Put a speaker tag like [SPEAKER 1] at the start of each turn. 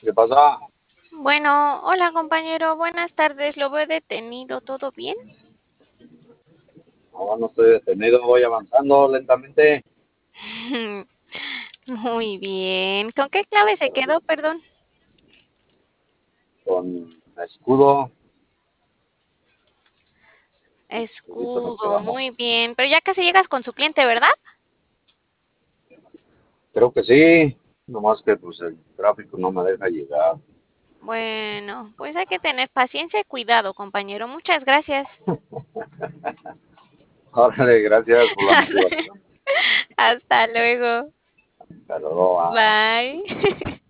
[SPEAKER 1] ¿Qué pasa?
[SPEAKER 2] Bueno, hola compañero, buenas tardes. Lo veo detenido, ¿todo bien?
[SPEAKER 1] No, no estoy detenido, voy avanzando lentamente
[SPEAKER 2] Muy bien. ¿Con qué clave se quedó, perdón?
[SPEAKER 1] con escudo. Escudito nos
[SPEAKER 2] Escudo, muy
[SPEAKER 1] quedamos.
[SPEAKER 2] bien. Pero ya casi llegas con su cliente, ¿verdad?
[SPEAKER 1] Creo que sí, nomás que pues el tráfico no me deja llegar.
[SPEAKER 2] Bueno, pues hay que tener paciencia y cuidado, compañero. Muchas gracias.
[SPEAKER 1] Órale, gracias por la motivación.
[SPEAKER 2] Hasta luego.
[SPEAKER 1] Hasta luego,
[SPEAKER 2] Bye.